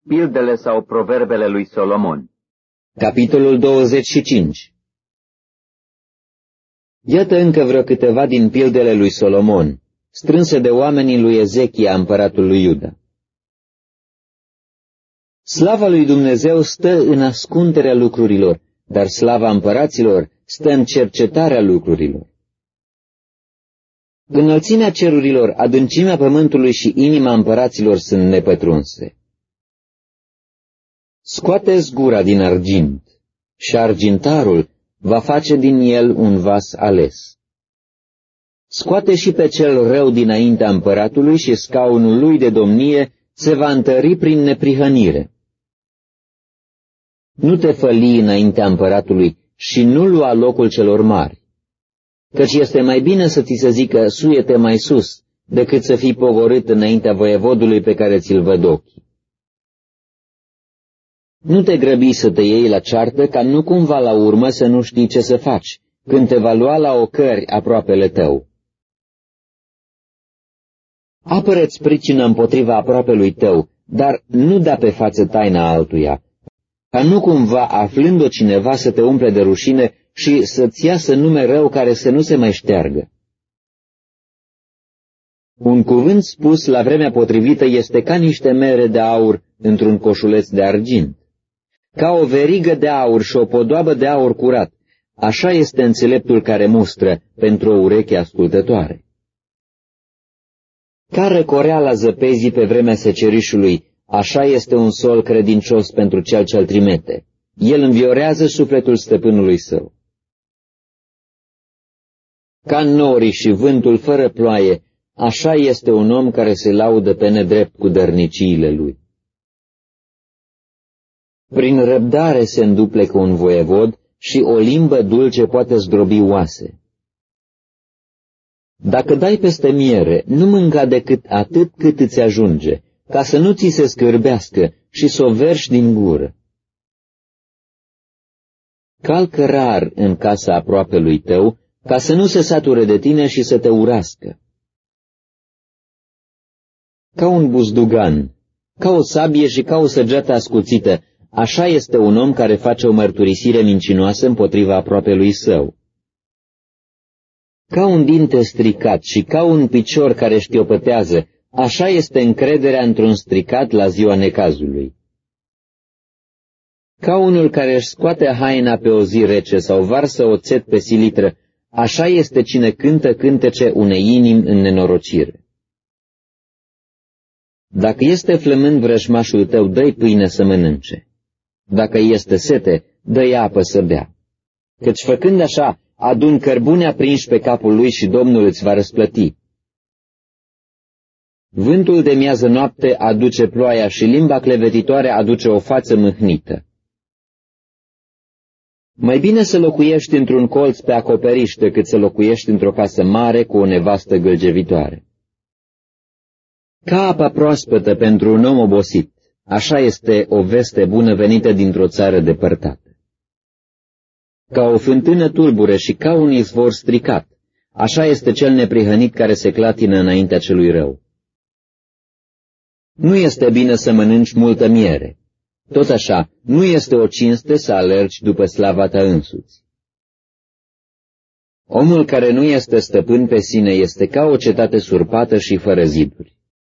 Pildele sau proverbele lui Solomon. Capitolul 25. Iată încă vreo câteva din pildele lui Solomon, strânse de oamenii lui Ezechia, împăratul lui Iuda. Slava lui Dumnezeu stă în ascunderea lucrurilor, dar slava împăraților stă în cercetarea lucrurilor. Înălțimea cerurilor, adâncimea pământului și inima împăraților sunt nepătrunse. Scoateți gura din argint și argintarul va face din el un vas ales. Scoate și pe cel rău dinaintea împăratului și scaunul lui de domnie se va întări prin neprihănire. Nu te făli înaintea împăratului și nu lua locul celor mari, căci este mai bine să ți se zică suie-te mai sus, decât să fii pogorât înaintea voievodului pe care ți-l văd ochii. Nu te grăbi să te iei la ceartă, ca nu cumva la urmă să nu știi ce să faci, când te va lua la ocări aproapele tău. Apără-ți pricină împotriva aproapelui tău, dar nu da pe față taina altuia, ca nu cumva, aflând-o cineva, să te umple de rușine și să-ți iasă nume rău care să nu se mai șteargă. Un cuvânt spus la vremea potrivită este ca niște mere de aur într-un coșuleț de argint. Ca o verigă de aur și o podoabă de aur curat, așa este înțeleptul care mustră pentru o ureche ascultătoare. Ca răcoreala zăpezii pe vremea secerișului, așa este un sol credincios pentru cel ce-l trimite. El înviorează sufletul stăpânului său. Ca norii și vântul fără ploaie, așa este un om care se laudă pe nedrept cu dărniciile lui. Prin răbdare se înduplecă un voievod și o limbă dulce poate zdrobi oase. Dacă dai peste miere, nu mânca decât atât cât îți ajunge, ca să nu ți se scârbească și să o verși din gură. Calcă rar în casa aproapelui tău, ca să nu se sature de tine și să te urască. Ca un buzdugan, ca o sabie și ca o săgeată ascuțită, așa este un om care face o mărturisire mincinoasă împotriva aproapelui său. Ca un dinte stricat și ca un picior care șchiopătează, așa este încrederea într-un stricat la ziua necazului. Ca unul care își scoate haina pe o zi rece sau varsă oțet pe silitră, așa este cine cântă cântece unei inimi în nenorocire. Dacă este flămând vrăjmașul tău, dă-i pâine să mănânce. Dacă este sete, dă-i apă să bea. Căci făcând așa, adun cărbune aprinși pe capul lui și Domnul îți va răsplăti. Vântul de miază noapte aduce ploaia și limba clevetitoare aduce o față mâhnită. Mai bine să locuiești într-un colț pe acoperiș decât să locuiești într-o casă mare cu o nevastă gâlgevitoare. Ca apa proaspătă pentru un om obosit, așa este o veste bună venită dintr-o țară depărtată. Ca o fântână tulbure și ca un izvor stricat, așa este cel neprihănit care se clatină înaintea celui rău. Nu este bine să mănânci multă miere. Tot așa, nu este o cinste să alergi după slava ta însuți. Omul care nu este stăpân pe sine este ca o cetate surpată și fără ziduri.